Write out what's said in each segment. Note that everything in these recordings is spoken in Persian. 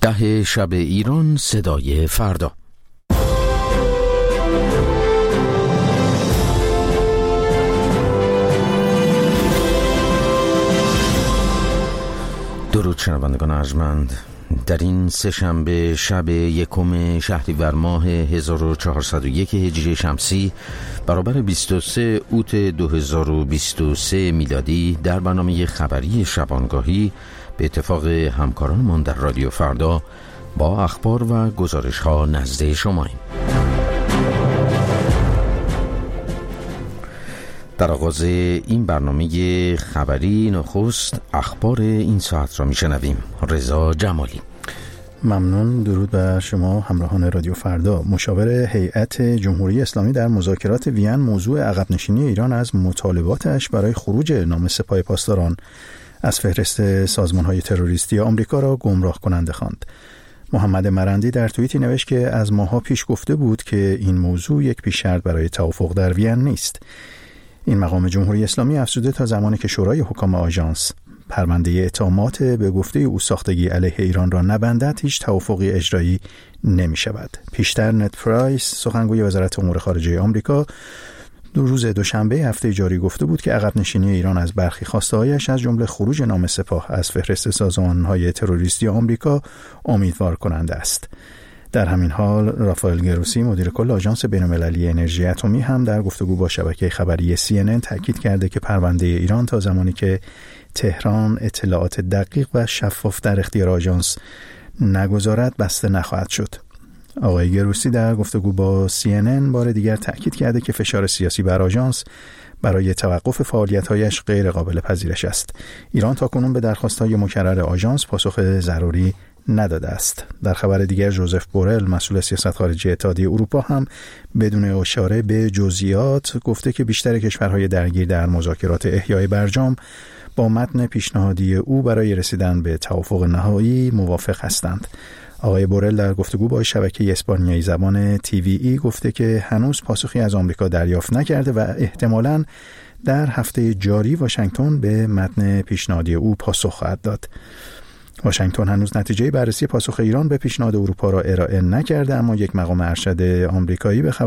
10 شب ایران، صدای فردا. درود شنوندگان ارجمند. در این سه‌شنبه شب 1 شهریور ماه 1401 هجری شمسی برابر 23 اوت 2023 میلادی در برنامه خبری شبانگاهی به اتفاق همکارانمان در رادیو فردا با اخبار و گزارش ها نزد شماییم. در آغاز این برنامه خبری نخست اخبار این ساعت را میشنویم. رضا جمالی. ممنون. درود بر شما همراهان رادیو فردا. مشاور هیئت جمهوری اسلامی در مذاکرات وین موضوع عقب نشینی ایران از مطالباتش برای خروج نام سپاه پاسداران از فهرست سازمان‌های تروریستی آمریکا را گمراه کننده خواند. محمد مرندی در توییتی نوشت که از ماه‌ها پیش گفته بود که این موضوع یک پیش شرط برای توافق در وین نیست. این مقام جمهوری اسلامی افزوده تا زمانی که شورای حکام آژانس پرونده اتهامات به گفته او ساختگی علیه ایران را نبندد، هیچ توافقی اجرایی نمی شود. پیشتر نت پرایس سخنگوی وزارت امور خارجه آمریکا روز دوشنبه هفته جاری گفته بود که عقب نشینی ایران از برخی خواسته‌هایش از جمله خروج نام سپاه از فهرست سازمان‌های تروریستی آمریکا امیدوار کننده است. در همین حال رافائل گروسی مدیر کل آژانس بین‌المللی انرژی اتمی هم در گفتگو با شبکه خبری CNN تاکید کرده که پرونده ایران تا زمانی که تهران اطلاعات دقیق و شفاف در اختیار آژانس نگذارد بسته نخواهد شد. آقای گروسی در گفتگو با CNN بار دیگر تاکید کرده که فشار سیاسی بر آژانس برای توقف فعالیت‌هایش غیر قابل پذیرش است. ایران تاکنون به درخواست‌های مکرر آژانس پاسخ ضروری نداده است. در خبر دیگر ژوزف بورل مسئول سیاست خارجی اتحادیه اروپا هم بدون اشاره به جزئیات گفته که بیشتر کشورهای درگیر در مذاکرات احیای برجام با متن پیشنهادی او برای رسیدن به توافق نهایی موافق هستند. آقای بورل در گفتگو با شبکه اسپانیایی زبان TVE گفته که هنوز پاسخی از آمریکا دریافت نکرده و احتمالاً در هفته جاری واشنگتن به متن پیشنهادی او پاسخ خواهد داد. واشنگتن هنوز نتیجه بررسی پاسخ ایران به پیشنهاد اروپا را ارائه نکرده، اما یک مقام ارشد آمریکایی به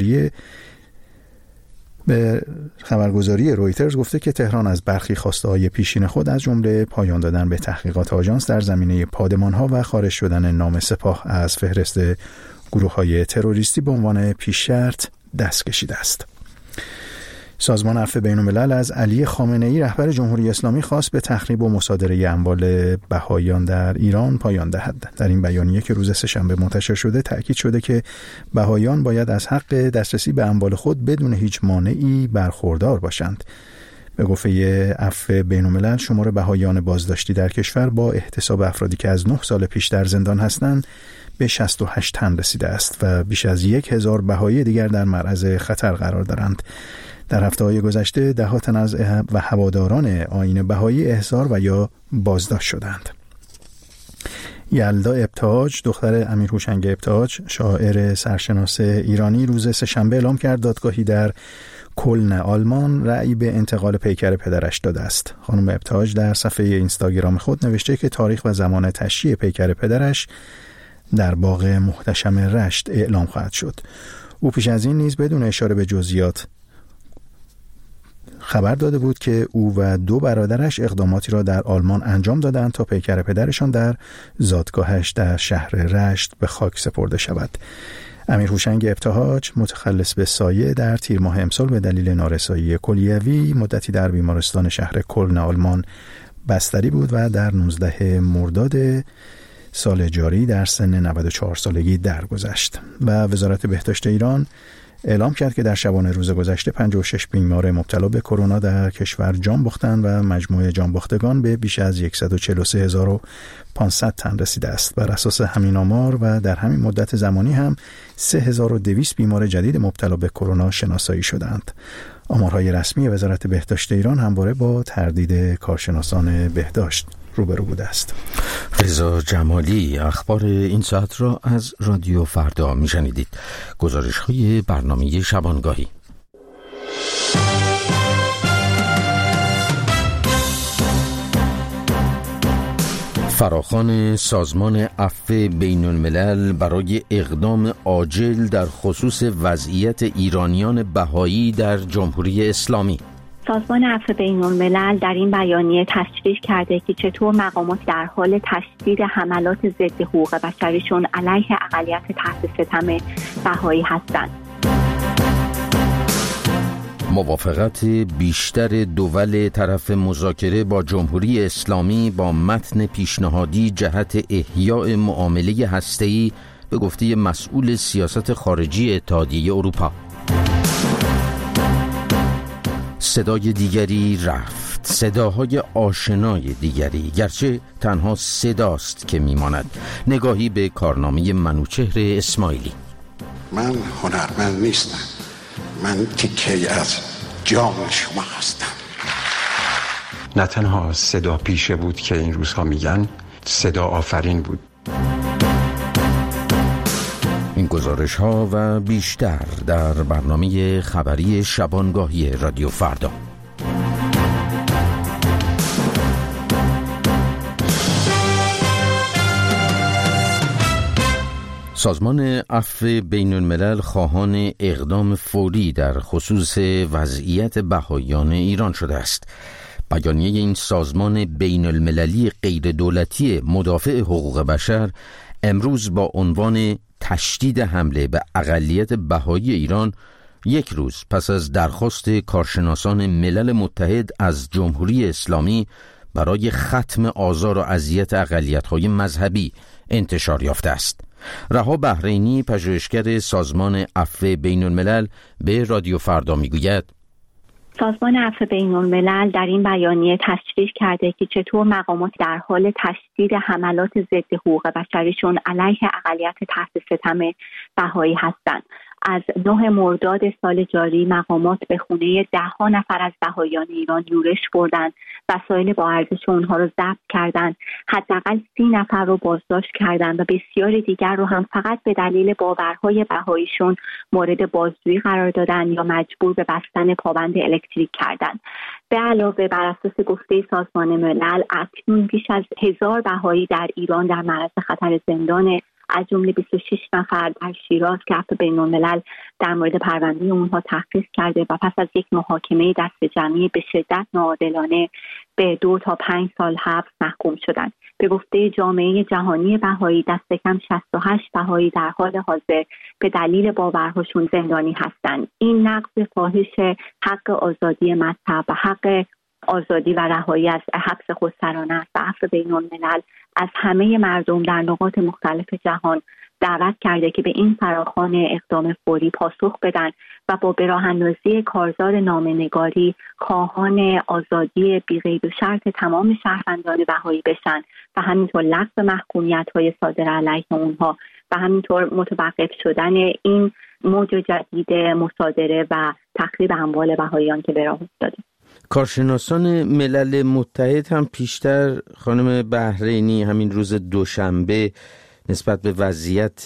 خبرگزاری رویترز گفته که تهران از برخی خواسته‌های پیشین خود از جمله پایان دادن به تحقیقات آژانس در زمینه پادمان‌ها و خارج شدن نام سپاه از فهرست گروه‌های تروریستی به عنوان پیش شرط دست کشیده است. سازمان عفو بین‌الملل از علی خامنه‌ای رهبر جمهوری اسلامی خواست به تخریب و مصادره اموال بهائیان در ایران پایان دهد. در این بیانیه که روز سه‌شنبه منتشر شده تأکید شده که بهائیان باید از حق دسترسی به اموال خود بدون هیچ مانعی برخوردار باشند. به گفته عفو بین‌الملل شمار بهائیان بازداشتی در کشور با احتساب افرادی که از 9 سال پیش در زندان هستند به 68 تن رسیده است و بیش از 1000 بهائی دیگر در معرض خطر قرار دارند. در هفته‌های گذشته ده‌ها تن از و هواداران آیین بهایی احضار و یا بازداشت شدند. یلدا ابتهاج دختر امیر هوشنگ ابتهاج شاعر سرشناس ایرانی روز سه‌شنبه اعلام کرد دادگاهی در کلن آلمان رأی به انتقال پیکر پدرش داده است. خانم ابتهاج در صفحه اینستاگرام خود نوشته که تاریخ و زمان تشییع پیکر پدرش در باغ محتشم رشت اعلام خواهد شد. او پیش از این نیز بدون اشاره به جزئیات خبر داده بود که او و 2 برادرش اقداماتی را در آلمان انجام دادند تا پیکر پدرشان در زادگاهش در شهر رشت به خاک سپرده شود. امیر هوشنگ ابتهاج متخلص به سایه در تیر ماه امسال به دلیل نارسایی کلیوی مدتی در بیمارستان شهر کلن آلمان بستری بود و در 19 مرداد سال جاری در سن 94 سالگی درگذشت. و وزارت بهداشت ایران اعلام کرد که در شبانه روز گذشته 56 بیمار مبتلا به کرونا در کشور جان باختند و مجموع جان باختگان به بیش از 143500 تن رسیده است. بر اساس همین آمار و در همین مدت زمانی هم 3200 بیمار جدید مبتلا به کرونا شناسایی شدند. آمارهای رسمی وزارت بهداشت ایران همواره با تردید کارشناسان بهداشت روبرو بوده است. رضا جمالی. اخبار این ساعت را از رادیو فردا میشنیدید. گزارش‌های برنامه شبانگاهی. فراخوان سازمان عفو بین الملل برای اقدام عاجل در خصوص وضعیت ایرانیان بهایی در جمهوری اسلامی. سازمان عفو بین الملل در این بیانیه تشریح کرده که چطور مقامات در حال تشدید حملات ضد حقوق بشریشون علیه اقلیت تحت ستم بهایی هستند. موافقت بیشتر دول طرف مذاکره با جمهوری اسلامی با متن پیشنهادی جهت احیاء معامله هسته‌ای به گفته مسئول سیاست خارجی اتحادیه اروپا. صدای دیگری رفت، صداهای آشنای دیگری، گرچه تنها صداست که میماند. نگاهی به کارنامه منوچهر اسماعیلی. من هنرمند نیستم، من تیکه‌ای از جام شما هستم. نه تنها صدا پیشه بود که این روزها میگن، صدا آفرین بود. این گزارش ها و بیشتر در برنامه خبری شبانگاهی رادیو فردا. سازمان عفو بین الملل خواهان اقدام فوری در خصوص وضعیت بهائیان ایران شده است. بیانیه این سازمان بین المللی غیر دولتی مدافع حقوق بشر امروز با عنوان تشدید حمله به اقلیت بهایی ایران، یک روز پس از درخواست کارشناسان ملل متحد از جمهوری اسلامی برای ختم آزار و اذیت اقلیت‌های مذهبی انتشار یافته است. رها بحرینی، پژوهشگر سازمان عفو بین الملل، به رادیو فردا میگوید سازمان عفو بین الملل در این بیانیه تشریح کرده که چطور مقامات در حال تشدید حملات ضد حقوق بشریشون علیه اقلیت تحت ستم بهایی هستند. از 9 مرداد سال جاری مقامات به خونه 10 نفر از بهاییان ایران یورش بردند، وسایل با ارزش اونها رو ضبط کردند، حداقل 30 نفر رو بازداشت کردند و بسیار دیگر رو هم فقط به دلیل باورهای بهاییشون مورد بازجویی قرار دادن یا مجبور به بستن پابند الکتریک کردند. به علاوه بر اساس گفته سازمان ملل اکنون بیش از 1000 بهایی در ایران در معرض خطر زندان، از جمله 26 نفر در شیراز که عفو بین الملل در مورد پرونده اونها تحقیق کرده و پس از یک محاکمه دست جمعی به شدت ناعادلانه به 2 تا 5 سال حبس محکوم شدند. به گفته جامعه جهانی بهایی دست کم 68 بهایی در حال حاضر به دلیل باورهاشون زندانی هستند. این نقض فاحش حق آزادی مذهب و حق آزادی و رهایی از حبس خودسرانه است و عفو بین الملل از همه مردم در نقاط مختلف جهان دعوت کرده که به این فراخوان اقدام فوری پاسخ بدن و با براه‌اندازی کارزار نامه‌نگاری خواهان آزادی بی‌قید و شرط تمام شهروندان بهایی بشن و همینطور لغو محکومیت‌های صادر علیه اونها و همینطور متوقف شدن این موج جدید مصادره و تخریب اموال بهاییان که به راه افتاده. کارشناسان ملل متحد هم پیشتر، خانم بحرینی، همین روز دوشنبه نسبت به وضعیت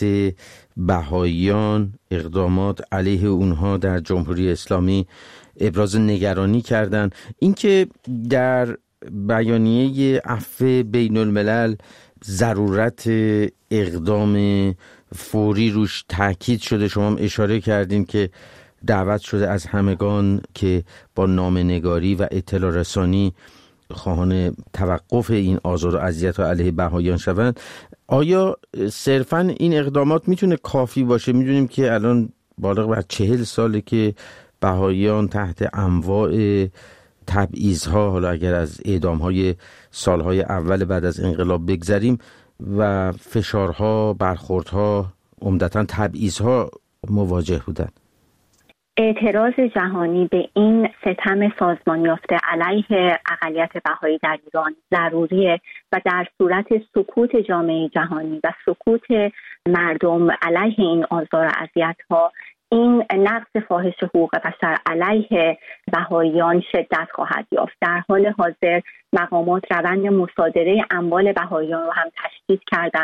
بهاییان، اقدامات علیه اونها در جمهوری اسلامی ابراز نگرانی کردند. اینکه در بیانیه عفو بین الملل ضرورت اقدام فوری روش تاکید شده، شما هم اشاره کردین که دعوت شده از همگان که با نامه‌نگاری و اطلاع رسانی خواهان توقف این آزار و اذیت‌ها علیه بهاییان شوند. آیا صرفاً این اقدامات میتونه کافی باشه؟ میدونیم که الان بالغ بر 40 ساله که بهاییان تحت انواع تبعیض‌ها، حالا اگر از اعدام‌های سال‌های اول بعد از انقلاب بگذریم، و فشارها، برخوردها، عمدتاً تبعیض‌ها مواجه بودند. اعتراض جهانی به این ستم سازمان یافته علیه اقلیت بهایی در ایران ضروریه و در صورت سکوت جامعه جهانی و سکوت مردم علیه این آزار و اذیت‌ها، این نقض فاحش حقوق بشر علیه بهاییان شدت خواهد یافت. در حال حاضر مقامات روند مصادره اموال بهاییان رو هم تشدید کردند.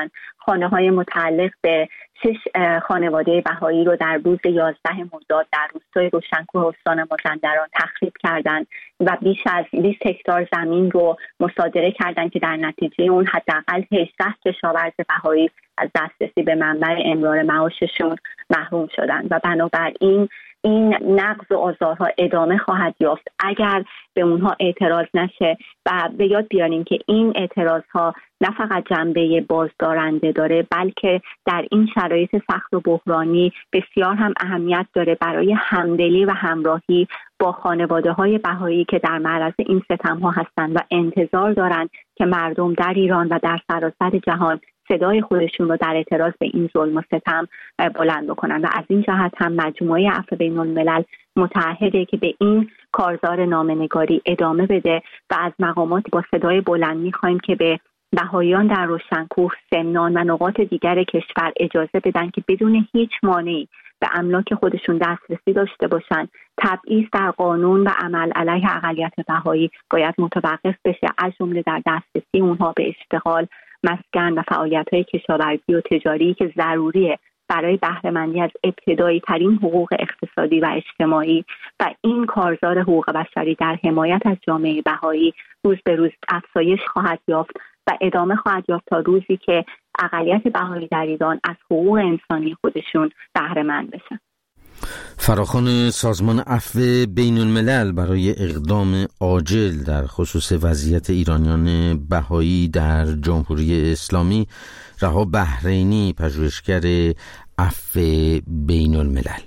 خانه‌های متعلق به 6 خانواده بهایی رو در روز 11 مرداد در روستای روشنکوه استان مازندران تخریب کردند و بیش از 20 هکتار زمین رو مصادره کردند که در نتیجه اون حداقل 18 کشاورز بهایی از دسترسی به منبع امرار معاششون محروم شدند و بنابراین این نقض و آزارها ادامه خواهد یافت اگر به اونها اعتراض نشه و به یاد بیاریم که این اعتراضها نه فقط جنبه بازدارنده داره بلکه در این شرایط سخت و بحرانی بسیار هم اهمیت داره برای همدلی و همراهی با خانواده‌های بهایی که در معرض این ستم‌ها هستند و انتظار دارند که مردم در ایران و در سراسر جهان صدای خودشون رو در اعتراض به این ظلم و ستم بلند بکنن و از این جهت هم مجموعه عفو بین‌الملل متعهده که به این کارزار نامه‌نگاری ادامه بده و از مقامات با صدای بلند می‌خوایم که به بهاییان در روشنکوه، سمنان و نقاط دیگر کشور اجازه بدن که بدون هیچ مانعی به املاک خودشون دسترسی داشته باشن. تبعیض در قانون و عمل علیه اقلیت بهایی باید متوقف بشه، از جمله در دسترسی اونها به اشتغال، مسکن و فعالیت‌های کشاورزی و تجاری که ضروریه برای بهره‌مندی از ابتدایی ترین حقوق اقتصادی و اجتماعی و این کارزار حقوق بشری در حمایت از جامعه بهایی روز به روز افزایش خواهد یافت و ادامه خواهد یافت تا روزی که اقلیت بهایی در ایران از حقوق انسانی خودشون بهره‌مند بشن. فراخوان سازمان عفو بین‌الملل برای اقدام عاجل در خصوص وضعیت ایرانیان بهایی در جمهوری اسلامی، رها بحرینی، پژوهشگر عفو بین‌الملل.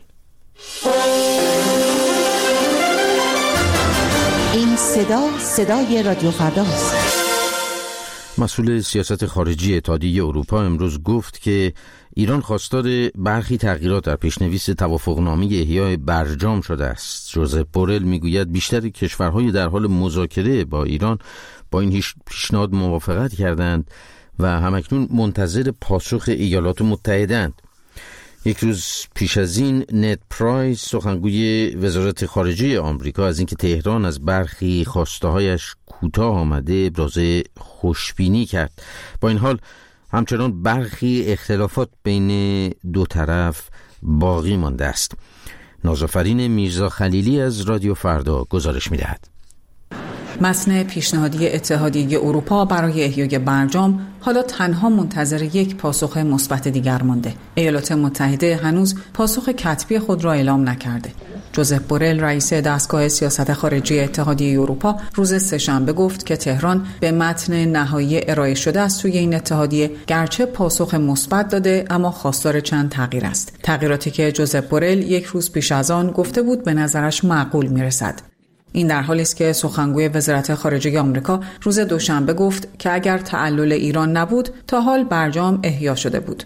این صدای رادیو فرداست. مسئول سیاست خارجی اتحادیه اروپا امروز گفت که ایران خواستار برخی تغییرات در پیشنویس توافقنامه احیای برجام شده است. ژوزپ بورل میگوید بیشتر کشورهای در حال مذاکره با ایران با این پیشنهاد موافقت کردند و همکنون منتظر پاسخ ایالات متحده‌اند. یک روز پیش از این نت پرایس، سخنگوی وزارت خارجه آمریکا، از اینکه تهران از برخی خواسته‌هایش کوتاه آمده ابراز خوشبینی کرد. با این حال همچنان برخی اختلافات بین دو طرف باقی مانده است. نازآفرین میرزا خلیلی از رادیو فردا گزارش می‌دهد. متن پیشنهادی اتحادیه اروپا برای احیای برجام حالا تنها منتظر یک پاسخ مثبت دیگر مانده. ایالات متحده هنوز پاسخ کتبی خود را اعلام نکرده. ژوزپ بورل، رئیس دستگاه سیاست خارجی اتحادیه اروپا، روز سه‌شنبه گفت که تهران به متن نهایی ارائه شده از سوی این اتحادیه گرچه پاسخ مثبت داده اما خواستار چند تغییر است. تغییراتی که ژوزپ بورل یک روز پیش از آن گفته بود به نظرش معقول میرسد. این در حالی است که سخنگوی وزارت خارجه آمریکا روز دوشنبه گفت که اگر تعلل ایران نبود تا حال برجام احیا شده بود.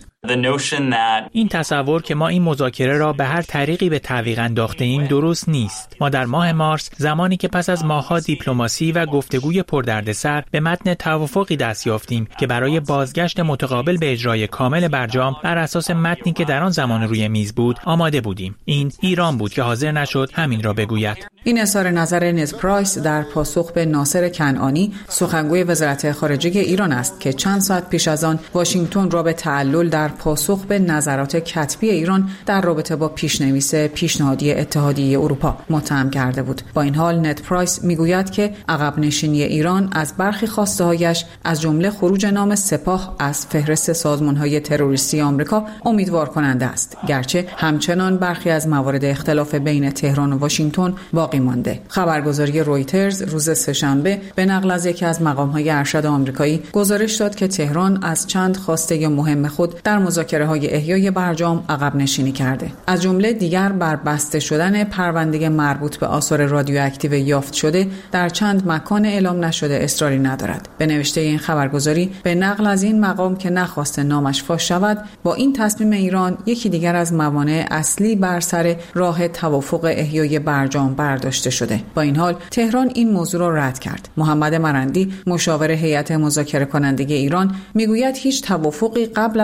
این تصور که ما این مذاکره را به هر طریقی به تعویق انداخته ایم درست نیست. ما در ماه مارس، زمانی که پس از ماه‌ها دیپلماسی و گفتگوی پردردسر به متن توافقی دست یافتیم که برای بازگشت متقابل به اجرای کامل برجام بر اساس متنی که در آن زمان روی میز بود آماده بودیم. این ایران بود که حاضر نشد همین را بگوید. این اظهار نظر نت پرایس در پاسخ به ناصر کنعانی، سخنگوی وزارت خارجه ایران است که چند ساعت پیش از آن واشنگتن را به تعلل در پاسخ به نظرات کتبی ایران در رابطه با پیشنویس پیشنهادی اتحادیه اروپا متهم کرده بود. با این حال نت پرایس میگوید که عقب نشینی ایران از برخی خواسته‌هایش از جمله خروج نام سپاه از فهرست سازمان‌های تروریستی آمریکا امیدوار کننده است، گرچه همچنان برخی از موارد اختلاف بین تهران و واشنگتن باقی مانده. خبرگزاری رویترز روز سه‌شنبه به نقل از یکی از مقام‌های ارشد آمریکایی گزارش داد که تهران از چند خواسته مهم خود در مذاکره‌های احیای برجام عقب نشینی کرده. از جمله دیگر بر بسته شدن پرونده مربوط به آثار رادیواکتیو یافت شده در چند مکان اعلام نشده اصراری ندارد. به نوشته این خبرگزاری به نقل از این مقام که نخواست نامش فاش شود، با این تصمیم ایران یکی دیگر از موانع اصلی بر سر راه توافق احیای برجام برداشته شده. با این حال تهران این موضوع را رد کرد. محمد مرندی، مشاور هیئت مذاکره کننده ایران، میگوید هیچ توافقی قبل از مختوم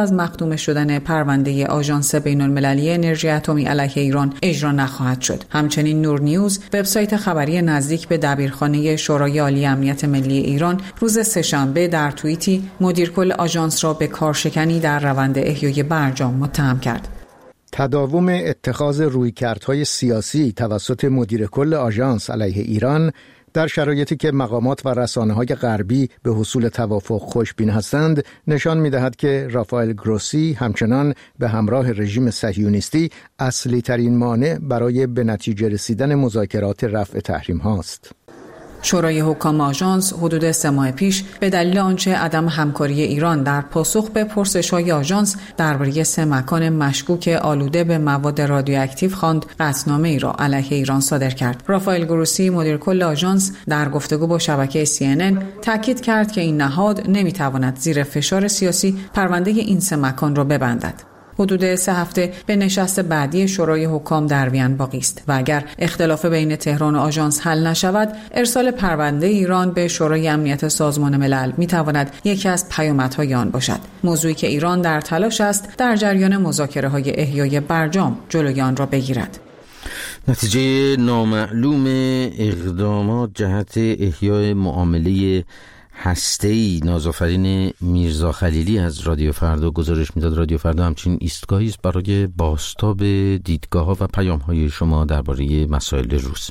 تداوم شدن پرونده آژانس بین‌المللی انرژی اتمی علیه ایران اجرا نخواهد شد. همچنین نور نیوز، وبسایت خبری نزدیک به دبیرخانه شورای عالی امنیت ملی ایران، روز سه‌شنبه در توییتی مدیر کل آژانس را به کارشکنی در روند احیای برجام متهم کرد. تداوم اتخاذ رویکردهای سیاسی توسط مدیر کل آژانس علیه ایران در شرایطی که مقامات و رسانه‌های غربی به حصول توافق خوشبین هستند نشان می‌دهد که رافائل گروسی همچنان به همراه رژیم صهیونیستی اصلی ترین مانع برای به نتیجه رسیدن مذاکرات رفع تحریم هاست. شورای حکام آژانس حدود 3 ماه پیش به دلیل آنچه عدم همکاری ایران در پاسخ به پرسش‌های آژانس درباره 3 مکان مشکوک آلوده به مواد رادیواکتیو خواند، قطعنامه‌ای را علیه ایران صادر کرد. رافائل گروسی، مدیر کل آژانس، در گفتگو با شبکه CNN تاکید کرد که این نهاد نمی‌تواند زیر فشار سیاسی پرونده این 3 مکان را ببندد. حدود 3 هفته به نشست بعدی شورای حکام در وین باقی است و اگر اختلاف بین تهران و آژانس حل نشود، ارسال پرونده ایران به شورای امنیت سازمان ملل میتواند یکی از پیامدهای آن باشد. موضوعی که ایران در تلاش است در جریان مذاکره‌های احیای برجام جلوی آن را بگیرد. نتیجه نامعلوم اقدامات جهت احیای معامله هسته‌ای نازآفرین میرزا خلیلی از رادیو فردا گزارش میداد. رادیو فردا همچنین ایستگاهی است برای بازتاب دیدگاه‌ها و پیام‌های شما درباره مسائل روز.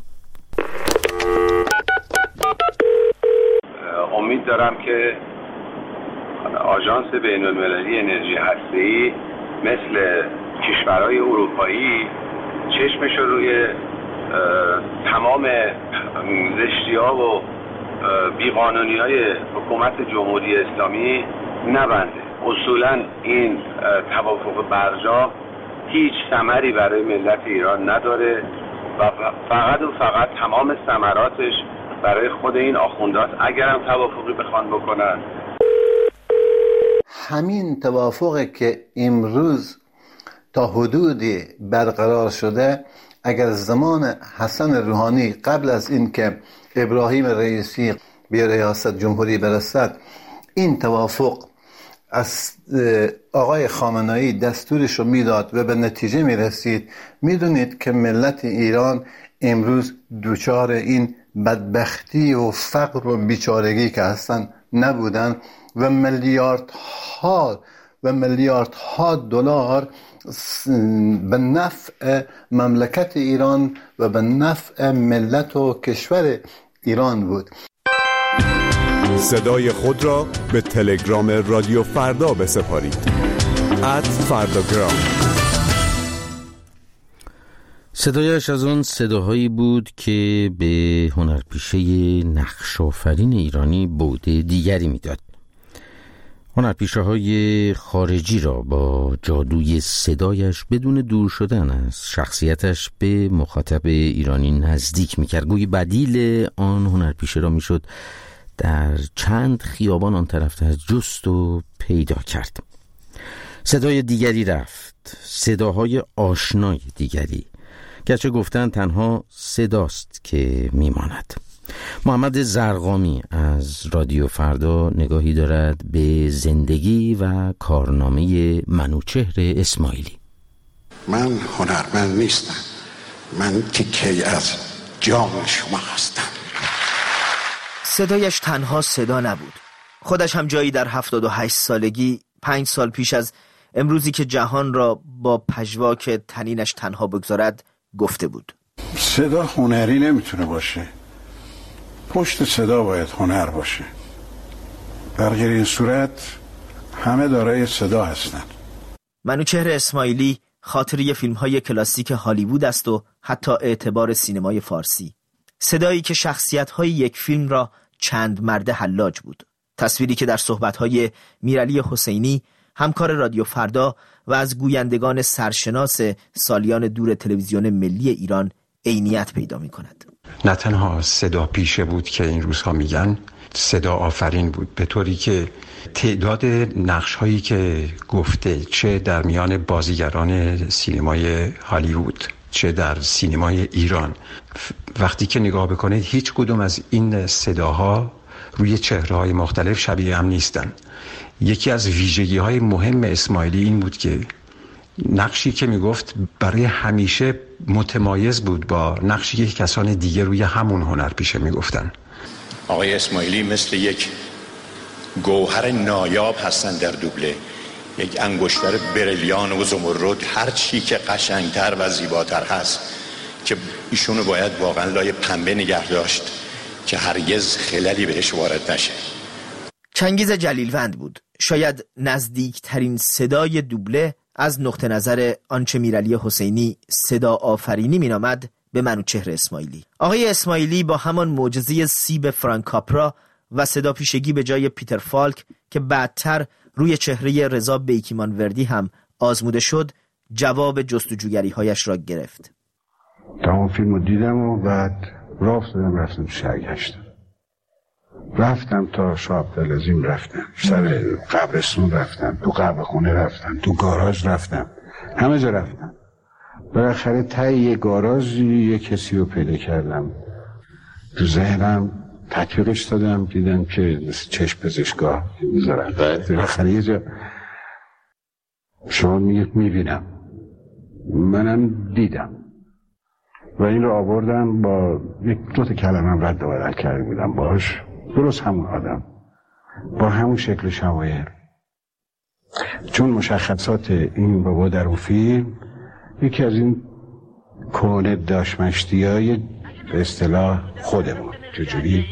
امید دارم که آژانس بین‌المللی انرژی هسته‌ای مثل کشورهای اروپایی چشمش رو روی تمام زشتی‌ها و بیقانونی‌های حکومت جمهوری اسلامی نبنده. اصولاً این توافق برجام هیچ ثمری برای ملت ایران نداره و فقط تمام ثمراتش برای خود این آخوندات اگرم توافقی بخوان بکنن. همین توافقی که امروز تا حدودی برقرار شده، اگر زمان حسن روحانی قبل از این که ابراهیم رئیسی به ریاست جمهوری برسد این توافق از آقای خامنه‌ای دستورش رو میداد و به نتیجه میرسید، میدونید که ملت ایران امروز دوچار این بدبختی و فقر و بیچارگی که هستن نبودن و میلیاردها دلار به نفع مملکت ایران و به نفع ملت و کشور ایران بود. صدای خود را به تلگرام رادیو فردا بسپارید. @فرداگرام. صدایش از اون صداهایی بود که به هنرپیشه نقش‌آفرین ایرانی بعد دیگری میداد. هنرپیشه‌های خارجی را با جادوی صدایش بدون دور شدن از شخصیتش به مخاطب ایرانی نزدیک می‌کرد. گویی بدیل آن هنرپیشه را میشد در چند خیابان آن طرف از جست و پیدا کرد. صدای دیگری رفت، صداهای آشنای دیگری، گرچه گفتن تنها صداست که میماند. محمد زرقامی از رادیو فردا نگاهی دارد به زندگی و کارنامه منوچهر اسماعیلی. من هنرمند نیستم، من تیکه‌ای از جام شما هستم. صدایش تنها صدا نبود، خودش هم جایی در 78 سالگی 5 سال پیش از امروزی که جهان را با پژواک تنینش تنها بگذارد گفته بود. صدا هنری نمیتونه باشه، پشت صدا باید هنر باشه. در غیر این صورت همه دارای صدا هستن. منوچهر اسماعیلی خاطره فیلم‌های کلاسیک هالیوود است و حتی اعتبار سینمای فارسی. صدایی که شخصیت‌های یک فیلم را چند مرده حلاج بود. تصویری که در صحبت‌های میرعلی حسینی، همکار رادیو فردا و از گویندگان سرشناس سالیان دور تلویزیون ملی ایران عینیت پیدا می‌کند. نه تنها صدا پیشه بود که این روزها میگن، صدا آفرین بود، به طوری که تعداد نقش‌هایی که گفته، چه در میان بازیگران سینمای هالیوود چه در سینمای ایران، وقتی که نگاه بکنید هیچ کدوم از این صداها روی چهره‌های مختلف شبیه هم نیستن. یکی از ویژگی‌های مهم اسماعیلی این بود که نقشی که میگفت برای همیشه متمایز بود با نقشی که کسان دیگه روی همون هنر پیشه میگفتن. آقای اسماعیلی مثل یک گوهر نایاب هستن در دوبله، یک انگشتر بریلیان و زمرد، هر چی که قشنگتر و زیباتر هست که ایشونو باید واقعا لای پنبه نگه داشت که هرگز خللی بهش وارد نشه. چنگیز جلیلوند بود، شاید نزدیکترین صدای دوبله از نقطه نظر آنچه میرعلی حسینی صدا آفرینی مینامد به منوچهر اسماعیلی. آقای اسماعیلی با همان معجزه سیب فرانک کاپرا و صدا پیشگی به جای پیتر فالک که بعدتر روی چهره رضا بیکیمانوردی هم آزموده شد، جواب جستجوگری هایش را گرفت. تمام فیلم رو دیدم و بعد راه افتادم رفتم شهرگشت. رفتم تا شاه عبدالعظیم، رفتم سر قبرستون، رفتم تو قهوه خونه، رفتم تو گاراژ، رفتم همه جا رفتم. بالاخره ته یه گاراژ یه کسی رو پیدا کردم، تو ذهنم تطبیقش دادم، دیدم که مثل چشم پزشکا میذارن. بالاخره یه جا شما میبینم، منم دیدم و این رو آوردم با یک دو تا کلمه رد و بدل کرده بودم باش، درست همون آدم با همون شکل شمایل. چون مشخصات این بابا در اون فیلم یکی از این کهنه داشمشتیای به اصطلاح خودمون. چجوری؟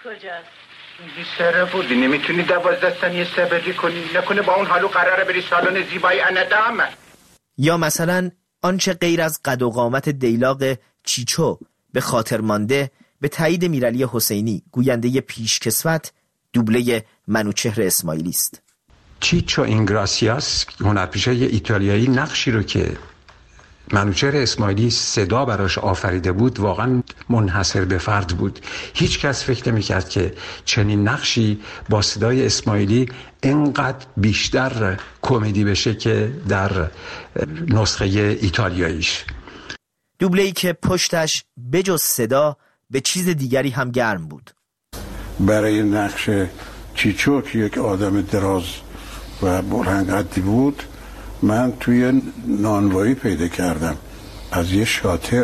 سره بودی نمیتونی 12 ثانیه صبری کنی؟ نکنه با اون حالو قراره بری سالن زیبای اندام؟ یا مثلا آنچه غیر از قد و قامت دیلاق چیچو به خاطر مانده به تایید میرعلی حسینی گوینده پیشکسوت دوبله منوچهر اسماعیلی است. چیچو اینگراسیاس هنرپیشه ایتالیایی نقشی رو که منوچهر اسماعیلی صدا براش آفریده بود واقعا منحصر به فرد بود. هیچ کس فکر نمی‌کرد که چنین نقشی با صدای اسماعیلی اینقدر بیشتر کمدی بشه که در نسخه ایتالیاییش. دوبله‌ای که پشتش بجز صدا به چیز دیگری هم گرم بود. برای نقش چیچو که یک آدم دراز و بلند قدی بود، من توی نانوایی پیدا کردم، از یه شاطر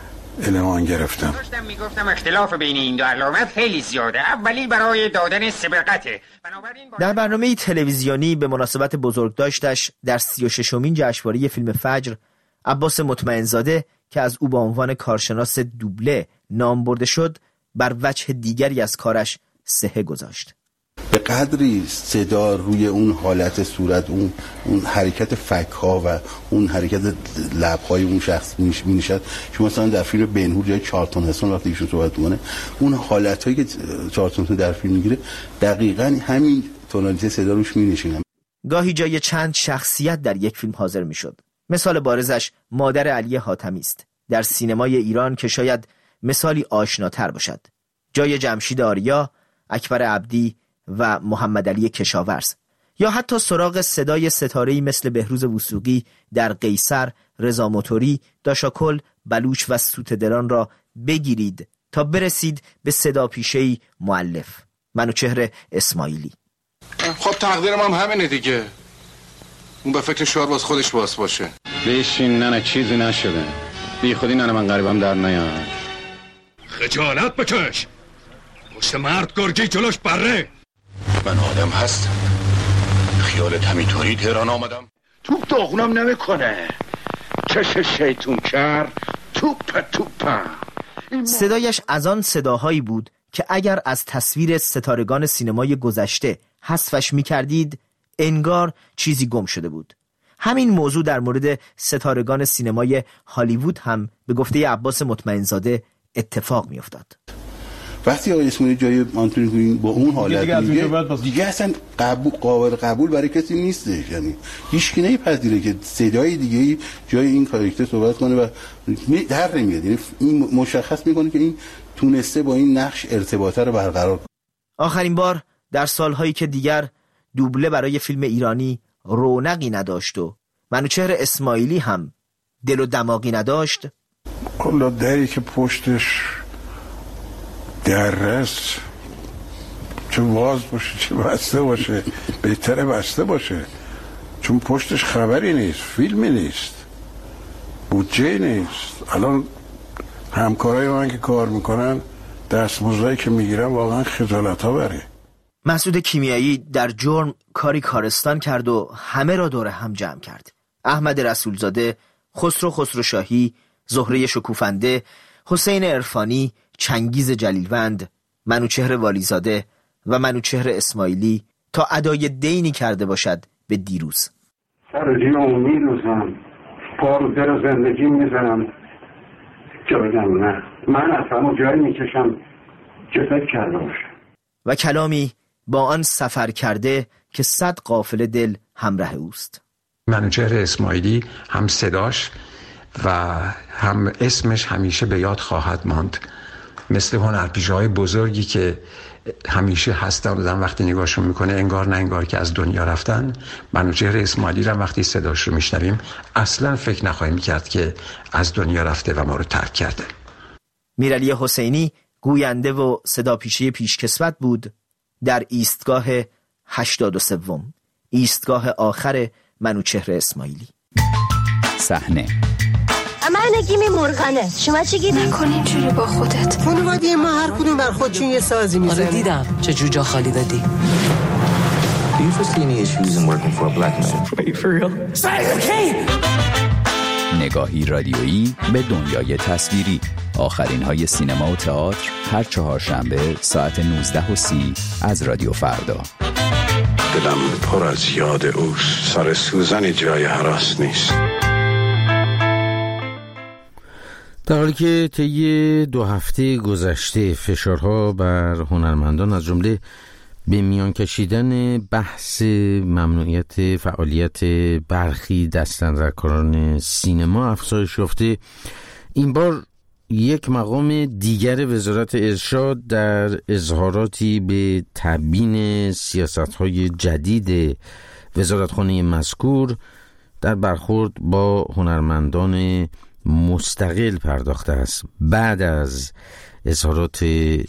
المان گرفتم. داشتم میگفتم اختلاف بین این دو علامت خیلی زیاده. اولی برای دادن سبقته. در برنامه تلویزیونی به مناسبت بزرگداشتش در 36مین جشنواره فیلم فجر، عباس مطمئنزاده که از او با عنوان کارشناس دوبله نام برده شد، بر وجه دیگری از کارش صحه گذاشت. به قدری صدا روی اون حالت صورت، اون حرکت فک‌ها و اون حرکت لب‌های اون شخص می‌نشد. شما مثلا در فیلم بن‌هور جای چارلتون هستون وقتی ایشون صحبت می‌کنه، اون حالتایی که چارلتون در فیلم می‌گیره دقیقاً همین تونالیته صدا روش می‌نشینه. گاهی جای چند شخصیت در یک فیلم حاضر می‌شد. مثال بارزش مادر علی حاتمی است در سینمای ایران که شاید مثالی آشناتر باشد. جای جمشید آریا، اکبر عبدی و محمد علی کشاورز، یا حتی سراغ صدای ستاره‌ای مثل بهروز وثوقی در قیصر، رضا موتوری، داشاکل، بلوچ و سوت دلان را بگیرید تا برسید به صدا پیشه‌ای مؤلف، منوچهر اسماعیلی. خب تقدیرم هم همینه دیگه، اون به فکر شعار باز خودش باز باشه. بشین ننه، چیزی نشده، بی خودی ننه من غریبم در نیاد. خجالت بکش، پشت مرد گرگی جلوش بره. من آدم هستم، خیالت همینطوری تهران آمدم؟ توپ داغونم نمیکنه، چش شیطون کرد توپ. صدایش از آن صداهایی بود که اگر از تصویر ستارگان سینمای گذشته حذفش می‌کردید انگار چیزی گم شده بود. همین موضوع در مورد ستارگان سینمای هالیوود هم به گفته عباس مطمئنزاده اتفاق می‌افتاد. وقتی آقای اسماعیلی جای آنتونی کوین با اون حالت دیگه اصلا قابل قبول برای کسی نیستش. یعنی هیچ کی نمیپذیره که صدای دیگه‌ای جای این کاراکتر صحبت کنه و در نمیاد. یعنی این مشخص میکنه که این تونسته با این نقش ارتباطه رو برقرار کنه. آخرین بار در سالهایی که دیگر دوبله برای فیلم ایرانی رونقی نداشت و منوچهر اسماعیلی هم دل و دماغی نداشت، کلا دری که پشتش در رست چه باز باشه چه بسته باشه، بهتره بسته باشه، چون پشتش خبری نیست، فیلمی نیست، بودجه نیست. الان همکارای من که کار میکنن دستمزدی که میگیرن واقعا خجالت ها بره. مسعود کیمیایی در جرم کاری کارستان کرد و همه را دور هم جمع کرد. احمد رسولزاده، خسرو شاهی، زهره شکوفنده، حسین عرفانی، چنگیز جلیلوند، منوچهر والیزاده و منوچهر اسماعیلی تا ادای دینی کرده باشد به دیروز. سر جیبمو میروزم، پا رو در زندگی میزنم که بگم نه، من اصلا جایی میکشم که فکر کرده باشم. و کلامی با آن سفر کرده که 100 قافله دل همراه اوست. منوچهر اسماعیلی هم صداش و هم اسمش همیشه به یاد خواهد ماند، مثل هنرپیشه‌های بزرگی که همیشه هستن و وقتی نگاهشون میکنه انگار نه انگار که از دنیا رفتن. منوچهر اسماعیلی را وقتی صداش رو میشنویم اصلا فکر نخواهیم کرد که از دنیا رفته و ما رو ترک کرده. میرعلی حسینی گوینده و صداپیشه پیشکسوت بود در ایستگاه 83، ایستگاه آخر منوچهر اسماعیلی. صحنه من نگیمی مرغنه، شما چی گیدی؟ نکن اینجوری با خودت. خانواده ما هر کدوم بر خودشون یه سازی میزنن. آره دیدم چه جوجا خالی دادی. Do you foresee any issues in working for a black man? Wait for real. نگاهی رادیویی به دنیای تصویری. آخرین های سینما و تئاتر هر چهارشنبه ساعت 19:30 از رادیو فردا. دلم پر از یاد اوست، سر سوزن جای هراس نیست. در حالی که طی 2 هفته گذشته فشارها بر هنرمندان از جمله به میان کشیدن بحث ممنوعیت فعالیت برخی دستاندرکاران سینما افزایش یافته، این بار یک مقام دیگر وزارت ارشاد در اظهاراتی به تبیین سیاست‌های جدید وزارتخانه مذکور در برخورد با هنرمندان مستقل پرداخته است. بعد از اظهارات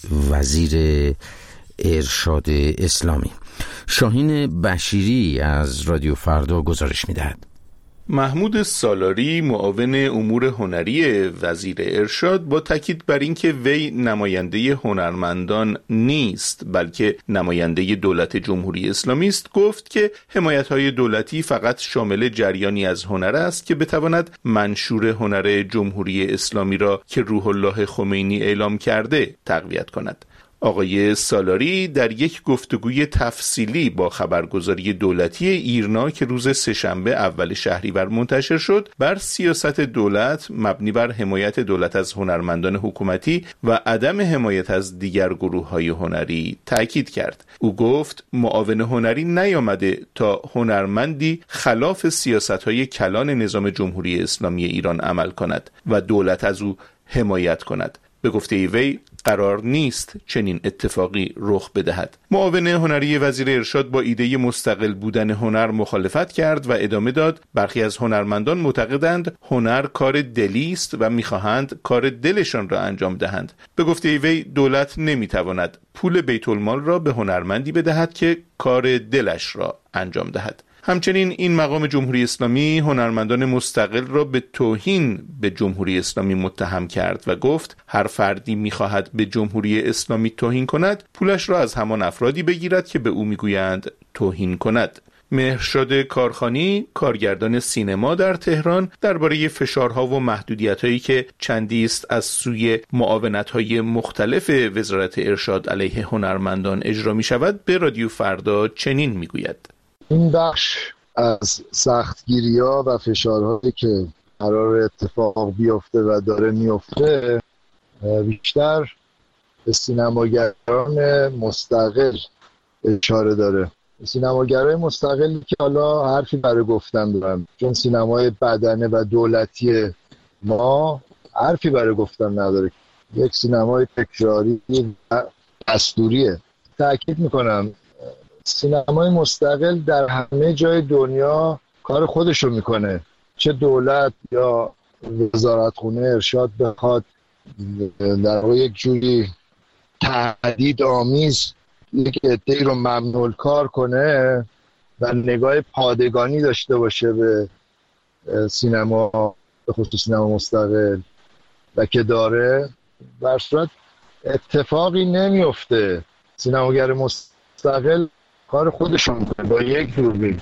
وزیر ارشاد اسلامی، شاهین بشیری از رادیو فردا گزارش می‌دهد. محمود سالاری، معاون امور هنری وزیر ارشاد، با تاکید بر اینکه وی نماینده هنرمندان نیست بلکه نماینده دولت جمهوری اسلامی است، گفت که حمایت‌های دولتی فقط شامل جریانی از هنر است که بتواند منشور هنر جمهوری اسلامی را که روح الله خمینی اعلام کرده تقویت کند. آقای سالاری در یک گفتگوی تفصیلی با خبرگزاری دولتی ایرنا که روز سه‌شنبه اول شهریور منتشر شد، بر سیاست دولت مبنی بر حمایت دولت از هنرمندان حکومتی و عدم حمایت از دیگر گروه‌های هنری تاکید کرد. او گفت معاون هنری نیامده تا هنرمندی خلاف سیاست‌های کلان نظام جمهوری اسلامی ایران عمل کند و دولت از او حمایت کند. به گفته وی قرار نیست چنین اتفاقی رخ بدهد. معاون هنری وزیر ارشاد با ایده مستقل بودن هنر مخالفت کرد و ادامه داد برخی از هنرمندان معتقدند هنر کار دلی است و می‌خواهند کار دلشان را انجام دهند. به گفته وی دولت نمی‌تواند پول بیت المال را به هنرمندی بدهد که کار دلش را انجام دهد. همچنین این مقام جمهوری اسلامی هنرمندان مستقل را به توهین به جمهوری اسلامی متهم کرد و گفت هر فردی می‌خواهد به جمهوری اسلامی توهین کند پولش را از همان افرادی بگیرد که به او می‌گویند توهین کند. مهرشاد کارخانی، کارگردان سینما در تهران، درباره فشارها و محدودیت‌هایی که چندی است از سوی معاونت‌های مختلف وزارت ارشاد علیه هنرمندان اجرا می‌شود به رادیو فردا چنین می‌گوید: این بخش از سختگیری‌ها و فشارهایی که قرار اتفاق بیفته و داره میفته بیشتر به سینماگران مستقل اشاره داره. سینماگرای مستقلی که حالا حرفی برای گفتن دارن، چون سینمای بدنه و دولتی ما حرفی برای گفتن نداره، یک سینمای تکراری دستوریه. تأکید میکنم سینمای مستقل در همه جای دنیا کار خودشو میکنه، چه دولت یا وزارتخونه ارشاد بخواد در واقع یک جوری تهدید آمیز یک عده‌ای رو ممنوع کار کنه و نگاه پادگانی داشته باشه به سینما، به خصوص سینما مستقل و که داره، در صورت اتفاقی نمیفته. سینماگر مستقل کار خودشون میکنه با یک دوربین.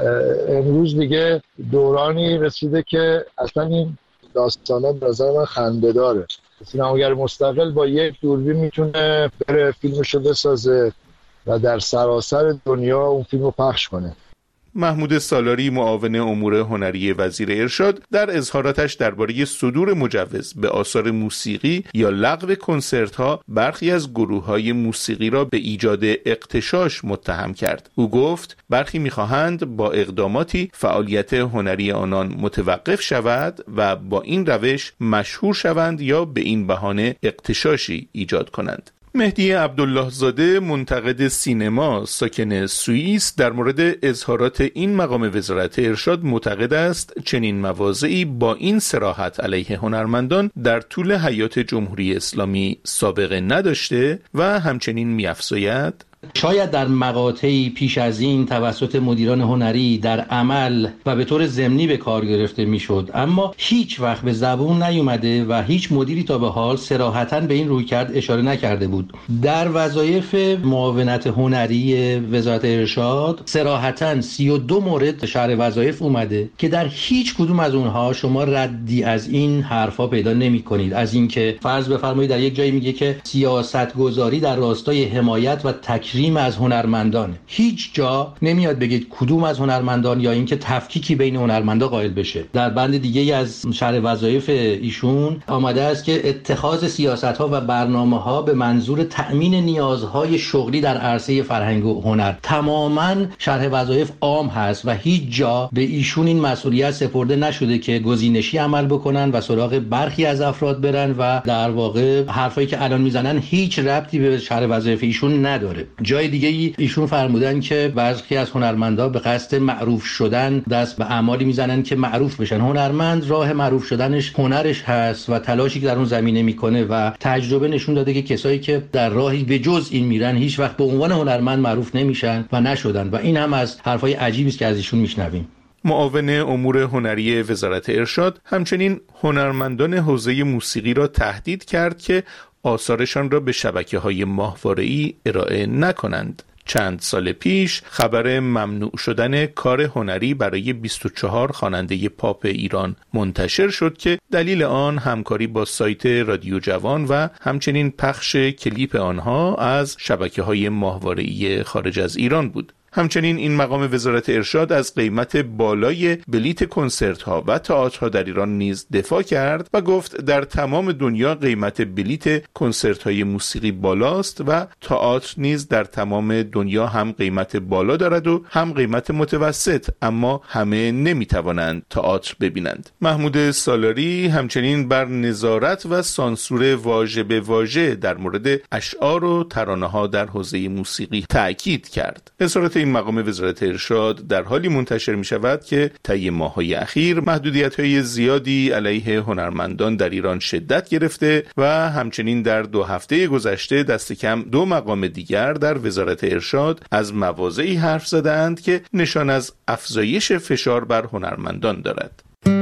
امروز دیگه دورانی رسیده که اصلا این داستانا به نظر من خنده داره. سینماگر مستقل با یک دوربین میتونه بره فیلمشو بسازه و در سراسر دنیا اون فیلمو پخش کنه. محمود سالاری، معاون امور هنری وزیر ارشاد، در اظهاراتش درباره صدور مجوز به آثار موسیقی یا لغو کنسرت‌ها برخی از گروه‌های موسیقی را به ایجاد اغتشاش متهم کرد. او گفت برخی می‌خواهند با اقداماتی فعالیت هنری آنان متوقف شود و با این روش مشهور شوند یا به این بهانه اغتشاشی ایجاد کنند. مهدی عبدالله زاده، منتقد سینما ساکن سوئیس، در مورد اظهارات این مقام وزارت ارشاد معتقد است چنین مواضعی با این صراحت علیه هنرمندان در طول حیات جمهوری اسلامی سابقه نداشته و همچنین می‌افزاید شاید در مقاطعی پیش از این توسط مدیران هنری در عمل و به طور ضمنی به کار گرفته میشد، اما هیچ وقت به زبون نیومده و هیچ مدیری تا به حال صراحتاً به این رویکرد اشاره نکرده بود. در وظایف معاونت هنری وزارت ارشاد صراحتاً 32 مورد شرح وظایف اومده که در هیچ کدوم از اونها شما ردی از این حرفا پیدا نمی‌کنید. از اینکه فرض بفرمایید در یک جایی میگه که سیاست‌گذاری در راستای حمایت و تکریم از هنرمندان، هیچ جا نمیاد بگید کدوم از هنرمندان یا اینکه تفکیکی بین هنرمندا قائل بشه. در بند دیگه از شرح وظایف ایشون آمده است که اتخاذ سیاست‌ها و برنامه‌ها به منظور تأمین نیازهای شغلی در عرصه فرهنگ و هنر. تماماً شرح وظایف عام هست و هیچ جا به ایشون این مسئولیت سپرده نشده که گزینشی عمل بکنن و سراغ برخی از افراد برن و در واقع حرفایی که الان میزنن هیچ ربطی به شرح وظایف ایشون نداره. جای دیگه ایشون فرمودن که بعضی از هنرمندا به قصد معروف شدن دست به اعمالی میزنن که معروف بشن. هنرمند راه معروف شدنش هنرش هست و تلاشی که در اون زمینه میکنه و تجربه نشون داده که کسایی که در راهی به جز این میرن هیچ وقت به عنوان هنرمند معروف نمیشن و نشدن و این هم از حرفای عجیبی است که از ایشون میشنویم. معاون امور هنری وزارت ارشاد همچنین هنرمندان حوزه موسیقی را تهدید کرد که آثارشان را به شبکه‌های ماهواره‌ای ارائه نکنند. چند سال پیش خبر ممنوع شدن کار هنری برای 24 خواننده پاپ ایران منتشر شد که دلیل آن همکاری با سایت رادیو جوان و همچنین پخش کلیپ آنها از شبکه‌های ماهواره‌ای خارج از ایران بود. همچنین این مقام وزارت ارشاد از قیمت بالای بلیت کنسرت‌ها و تئاترها در ایران نیز دفاع کرد و گفت در تمام دنیا قیمت بلیت کنسرت‌های موسیقی بالاست و تئاتر نیز در تمام دنیا هم قیمت بالا دارد و هم قیمت متوسط، اما همه نمی‌توانند تئاتر ببینند. محمود سالاری همچنین بر نظارت و سانسور واژه به واژه در مورد اشعار و ترانه‌ها در حوزه موسیقی تأکید کرد. اظهارات این مقام وزارت ارشاد در حالی منتشر می شود که طی ماه‌های اخیر محدودیت‌های زیادی علیه هنرمندان در ایران شدت گرفته و همچنین در 2 هفته گذشته دست کم 2 مقام دیگر در وزارت ارشاد از مواضعی حرف زدند که نشان از افزایش فشار بر هنرمندان دارد.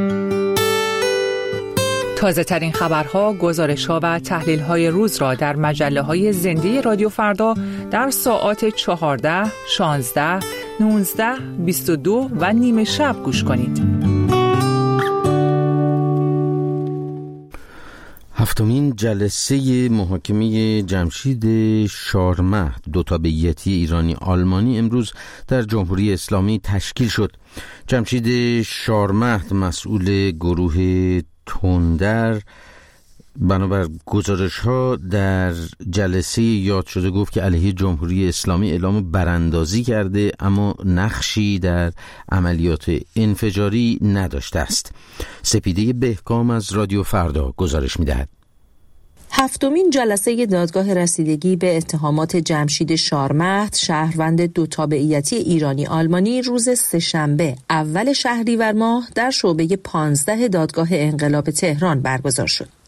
تازه ترین خبرها، گزارش‌ها و تحلیل‌های روز را در مجله‌های زنده رادیو فردا در ساعات 14، 16، 19، 22 و نیمه شب گوش کنید. هفتمین جلسه محاکمه جمشید شارمهد، دو تابعیتی ایرانی آلمانی، امروز در جمهوری اسلامی تشکیل شد. جمشید شارمهد مسئول گروه تندر بنابر گزارش‌ها در جلسه یاد شده گفت که علیه جمهوری اسلامی اعلام براندازی کرده اما نقشی در عملیات انفجاری نداشته است. سپیده بهکام از رادیو فردا گزارش می‌دهد. هفتمین جلسه دادگاه رسیدگی به اتهامات جمشید شارمهد، شهروند 2 تابعیتی ایرانی آلمانی، روز سه‌شنبه اول شهریور ماه در شعبه 15 دادگاه انقلاب تهران برگزار شد.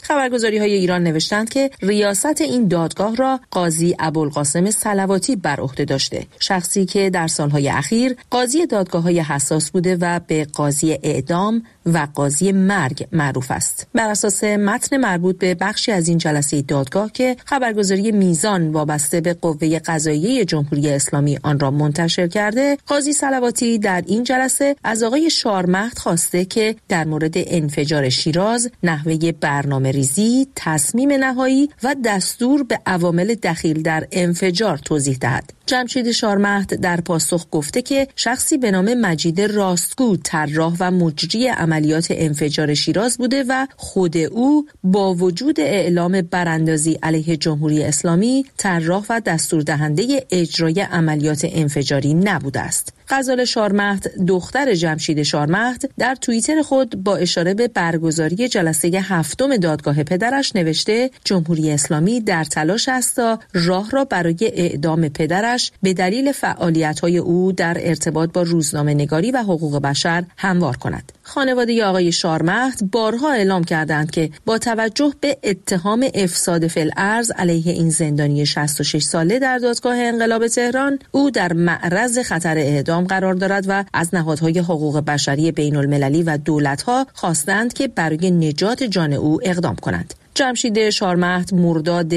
خبرگزاری‌های ایران نوشتند که ریاست این دادگاه را قاضی ابوالقاسم صلواتی بر عهده داشته، شخصی که در سالهای اخیر قاضی دادگاه‌های حساس بوده و به قاضی اعدام و قاضی مرگ معروف است. بر اساس متن مربوط به بخشی از این جلسه دادگاه که خبرگزاری میزان وابسته به قوه قضاییه جمهوری اسلامی آن را منتشر کرده، قاضی صلواتی در این جلسه از آقای شارمهد خواسته که در مورد انفجار شیراز نحوه برنامه‌ریزی، تصمیم نهایی و دستور به عوامل دخیل در انفجار توضیح دهد. جمشید شارمهد در پاسخ گفته که شخصی به نام مجید راستگو طراح و مجری عملیات انفجار شیراز بوده و خود او با وجود اعلام براندازی علیه جمهوری اسلامی طراح و دستوردهنده اجرای عملیات انفجاری نبوده است. غزال شارمهد دختر جمشید شارمهد در توییتر خود با اشاره به برگزاری جلسه 7 دادگاه پدرش نوشته جمهوری اسلامی در تلاش است تا راه را برای اعدام پدرش به دلیل فعالیت‌های او در ارتباط با روزنامه‌نگاری و حقوق بشر هموار کند. خانواده آقای شارمهد بارها اعلام کردند که با توجه به اتهام افساد فی الارض علیه این زندانی 66 ساله در دادگاه انقلاب تهران، او در معرض خطر اعدام قرار دارد و از نهادهای حقوق بشری بین‌المللی و دولت‌ها خواستند که برای نجات جان او اقدام کنند. جمشید شارمهد مرداد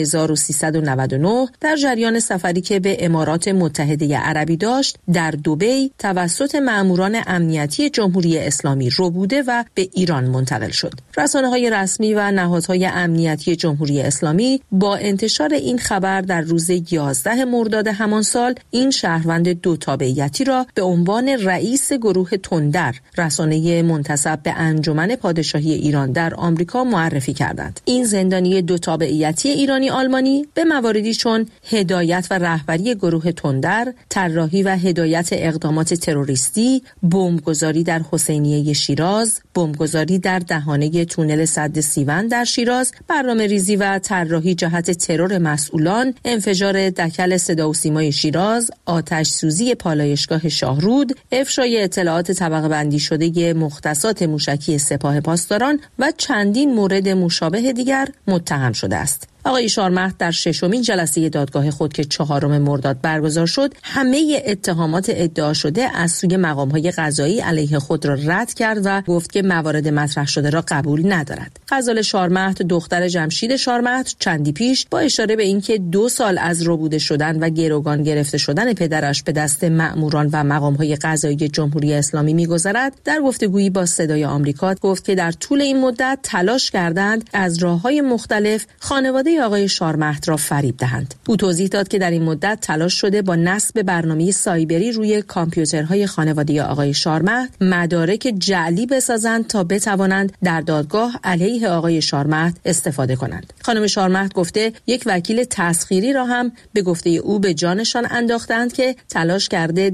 1399 در جریان سفری که به امارات متحده عربی داشت در دبی توسط مأموران امنیتی جمهوری اسلامی ربوده و به ایران منتقل شد. رسانه‌های رسمی و نهادهای امنیتی جمهوری اسلامی با انتشار این خبر در روز 11 مرداد همان سال این شهروند دو تابعیتی را به عنوان رئیس گروه تندر، رسانه منتسب به انجمن پادشاهی ایران در آمریکا معرفی کردند. این زندانی دو تابعیتی ایرانی آلمانی به مواردی چون هدایت و رهبری گروه تندر، طراحی و هدایت اقدامات تروریستی، بمبگذاری در حسینیه شیراز، بمبگذاری در دهانه تونل سد سیون در شیراز، برنامه‌ریزی و طراحی جهت ترور مسئولان، انفجار دکل صدا و سیمای شیراز، آتش سوزی پالایشگاه شاهرود، افشای اطلاعات طبقه بندی شده مختصات موشکی سپاه پاسداران و چندین مورد مشابه دیگر متهم شده است. آقای شارمهد در 6مین جلسه دادگاه خود که 4 مرداد برگزار شد، همه اتهامات ادعا شده از سوی مقام‌های قضایی علیه خود را رد کرد و گفت که موارد مطرح شده را قبول ندارد. غزال شارمهد دختر جمشید شارمهد چندی پیش با اشاره به اینکه 2 سال از ربوده شدن و گروگان گرفته شدن پدرش به دست مأموران و مقام‌های قضایی جمهوری اسلامی می‌گذرد، در گفتگویی با صدای آمریکا گفت که در طول این مدت تلاش کردند از راه‌های مختلف خانواده آقای شارمهد را فریب دهند. او توضیح داد که در این مدت تلاش شده با نصب برنامه سایبری روی کامپیوترهای خانواده آقای شارمهد مدارک جعلی بسازند تا بتوانند در دادگاه علیه آقای شارمهد استفاده کنند. خانم شارمهد گفته یک وکیل تسخیری را هم به گفته او به جانشان انداختند که تلاش کرده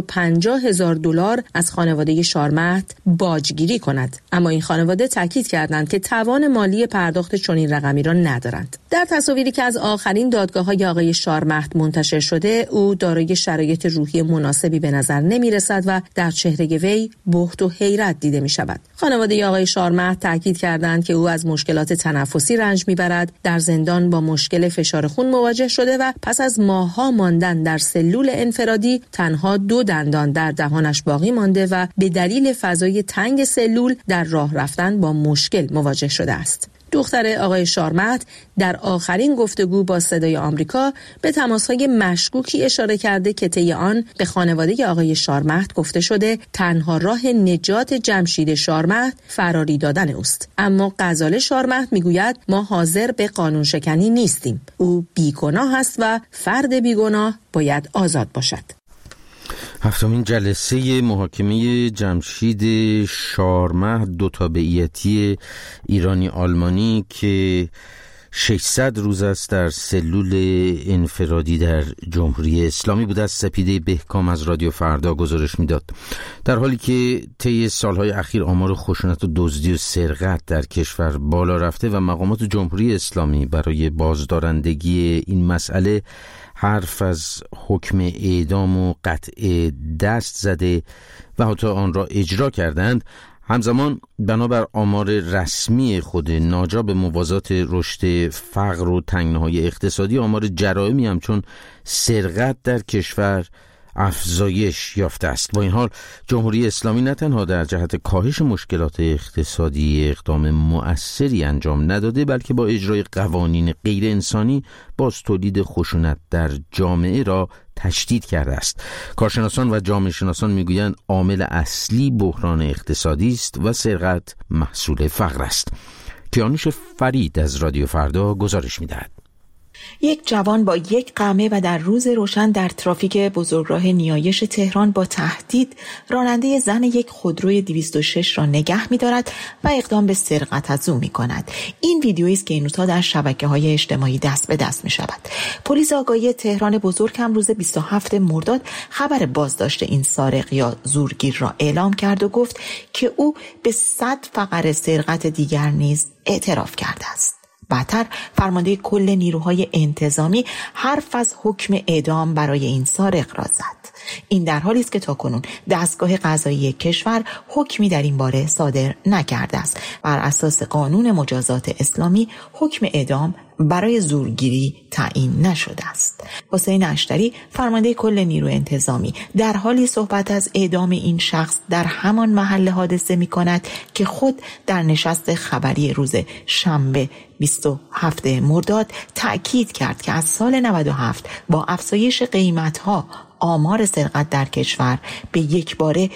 $250,000 از خانواده شارمهد باجگیری کند، اما این خانواده تاکید کردند که توان مالی پرداخت چنین رقمی را ندارند. در تصاویری که از آخرین دادگاه‌های آقای شارمهد منتشر شده، او دارای شرایط روحی مناسبی به نظر نمی‌رسد و در چهره وی بهت و حیرت دیده می‌شود. خانواده آقای شارمهد تاکید کردند که او از مشکلات تنفسی رنج می‌برد، در زندان با مشکل فشار خون مواجه شده و پس از ماه‌ها ماندن در سلول انفرادی تنها 2 دندان در دهانش باقی مانده و به دلیل فضای تنگ سلول در راه رفتن با مشکل مواجه شده است. دختر آقای شارمهد در آخرین گفتگو با صدای آمریکا به تماس‌های مشکوکی اشاره کرده که طی آن به خانواده آقای شارمهد گفته شده تنها راه نجات جمشید شارمهد فراری دادن اوست. اما غزال شارمهد میگوید ما حاضر به قانون شکنی نیستیم. او بیگناه است و فرد بیگناه باید آزاد باشد. 7مین جلسه محاکمه جمشید شارمهد دو تابعیتی ایرانی آلمانی که 600 روز است در سلول انفرادی در جمهوری اسلامی بود از سپیده بهکام از رادیو فردا گزارش میداد. در حالی که طی سالهای اخیر آمار خشونت و دزدی و سرقت در کشور بالا رفته و مقامات جمهوری اسلامی برای بازدارندگی این مسئله حرف از حکم اعدام و قطع دست زده و حتی آن را اجرا کردند، همزمان بنابر آمار رسمی خود ناجا به موازات رشد فقر و تنگناهای اقتصادی، آمار جرائمی همچون سرقت در کشور افزایش یافته است. با این حال جمهوری اسلامی نه تنها در جهت کاهش مشکلات اقتصادی اقدام مؤثری انجام نداده، بلکه با اجرای قوانین غیر انسانی باز تولید خشونت در جامعه را تشدید کرده است. کارشناسان و جامعه شناسان میگویند عامل اصلی بحران اقتصادی است و سرقت محصول فقر است. کیانوش فرید از رادیو فردا گزارش می‌دهد. یک جوان با یک قمه و در روز روشن در ترافیک بزرگراه نیایش تهران با تهدید راننده زن یک خودروی 206 را نگه می‌دارد و اقدام به سرقت از او می‌کند. این ویدیویی است که این روزها در شبکه‌های اجتماعی دست به دست می‌شود. پلیس آگاهی تهران بزرگ هم روز 27 مرداد خبر بازداشت این سارق یا زورگیر را اعلام کرد و گفت که او به 100 فقره سرقت دیگر نیز اعتراف کرده است. بعدتر فرمانده کل نیروهای انتظامی حرف از حکم اعدام برای این سارق را زد. این در حالی است که تاکنون دستگاه قضایی کشور حکمی در این باره صادر نکرده است. بر اساس قانون مجازات اسلامی حکم اعدام برای زورگیری تعیین نشده است. حسین اشتری فرمانده کل نیروی انتظامی در حالی صحبت از اعدام این شخص در همان محل حادثه می کند که خود در نشست خبری روز شنبه 27 مرداد تأکید کرد که از سال 97 با افزایش قیمت‌ها آمار سرقت در کشور به یک باره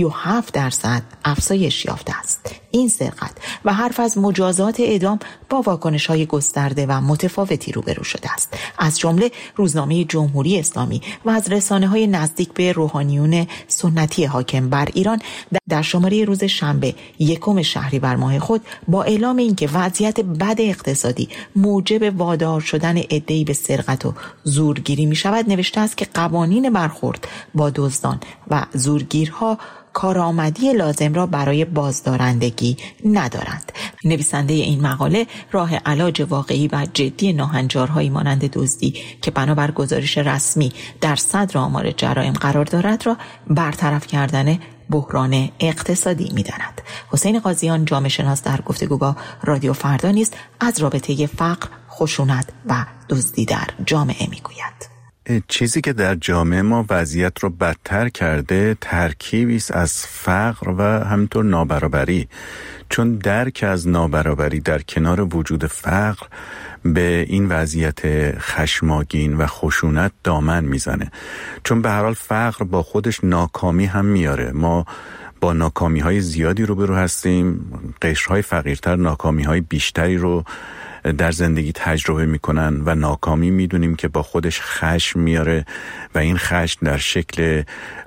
37% افزایش یافته است. این سرقت و حرف از مجازات اعدام با واکنش‌های گسترده و متفاوتی روبرو شده است. از جمله روزنامه جمهوری اسلامی و از رسانه‌های نزدیک به روحانیون سنتی حاکم بر ایران در شماره روز شنبه 1 شهریور ماه خود با اعلام اینکه وضعیت بد اقتصادی موجب وادار شدن عده‌ای به سرقت و زورگیری می‌شود نوشته است که قوانین برخورد با دزدان و زورگیرها کارآمدی لازم را برای بازدارندگی ندارند. نویسنده این مقاله راه علاج واقعی و جدی ناهنجارهایی مانند دزدی که بنابر گزارش رسمی در صدر آمار جرایم قرار دارد را برطرف کردن بحران اقتصادی می‌داند. حسین قاضیان جامعه شناس در گفتگو با رادیو فردا نیز از رابطه فقر، خشونت و دزدی در جامعه می‌گوید. چیزی که در جامعه ما وضعیت رو بدتر کرده ترکیبی است از فقر و همینطور نابرابری، چون درک از نابرابری در کنار وجود فقر به این وضعیت خشماگین و خشونت دامن میزنه، چون به هر حال فقر با خودش ناکامی هم میاره. ما با ناکامی‌های زیادی روبرو هستیم. قشرهای فقیرتر ناکامی‌های بیشتری رو در زندگی تجربه میکنن و ناکامی میدونیم که با خودش خشم میاره و این خشم در شکل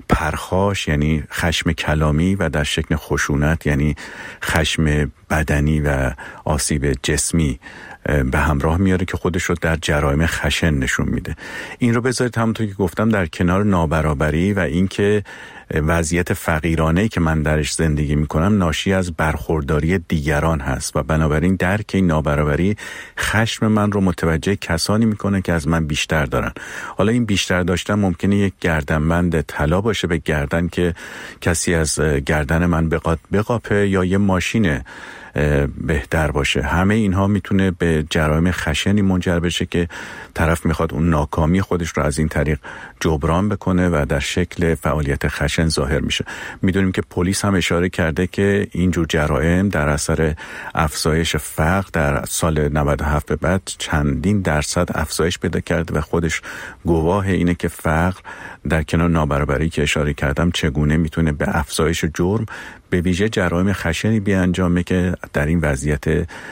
پرخاش یعنی خشم کلامی و در شکل خشونت یعنی خشم بدنی و آسیب جسمی به همراه میاره که خودش رو در جرایم خشن نشون میده. این رو بذارید همونطور که گفتم در کنار نابرابری و اینکه وضعیت فقیرانه‌ای که من درش زندگی میکنم ناشی از برخورداری دیگران هست و بنابراین درک این نابرابری خشم من رو متوجه کسانی میکنه که از من بیشتر دارن. حالا این بیشتر داشتن ممکنه یک گردنبند طلا باشه به گردن که کسی از گردن من بقاپه یا یه ماشین بهتر باشه. همه اینها میتونه به جرایم خشنی منجر بشه که طرف میخواد اون ناکامی خودش رو از این طریق جبران بکنه و در شکل فعالیت خشن ظاهر میشه. میدونیم که پلیس هم اشاره کرده که اینجور جرایم در اثر افزایش فقر در سال 97 به بعد چندین درصد افزایش پیدا کرده و خودش گواه اینه که فقر در کنار نابرابری که اشاره کردم چگونه میتونه به افزایش جرم به ویژه جرایم خشنی بیانجامه که در این وضعیت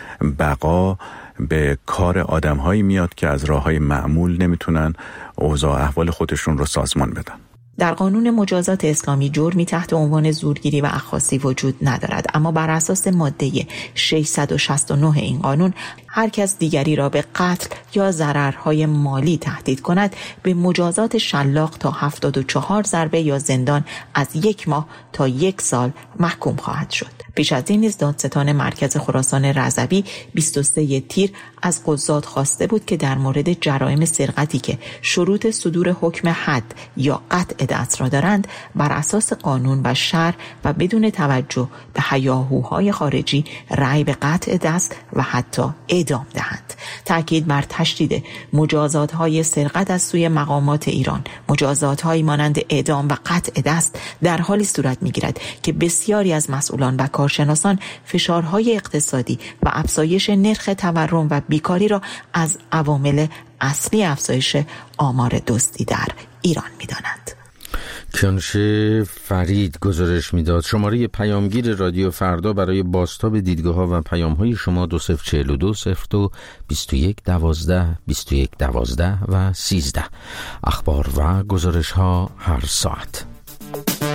بقا به کار آدم‌هایی میاد که از راه‌های معمول نمیتونن اوضاع احوال خودشون رو سازمان بدن. در قانون مجازات اسلامی جرمی تحت عنوان زورگیری و اخاذی وجود ندارد، اما بر اساس ماده 669 این قانون هر کس دیگری را به قتل یا ضررهای مالی تهدید کند به مجازات شلاق تا 74 ضربه یا زندان از 1 ماه تا 1 سال محکوم خواهد شد. پیش از این نیز دادستان مرکز خراسان رضوی 23 تیر از قضات خواسته بود که در مورد جرایم سرقتی که شروط صدور حکم حد یا قطع دست را دارند بر اساس قانون و شرع و بدون توجه به هیاهوهای خارجی رأی به قطع دست و حتی اعدام دهند. تأکید بر تشدید مجازات‌های سرقت از سوی مقامات ایران، مجازات‌هایی مانند اعدام و قطع دست در حالی صورت می‌گیرد که بسیاری از مسئولان و کارشناسان فشارهای اقتصادی و افزایش نرخ تورم و بیکاری را از عوامل اصلی افزایش آمار دزدی در ایران می‌دانند. کیانوش فرید گزارش میداد. شماره پیامگیر رادیو فردا برای بازتاب دیدگاه‌ها و پیام‌های شما 2042 02 21 12 21 12 و 13. اخبار و گزارش‌ها هر ساعت.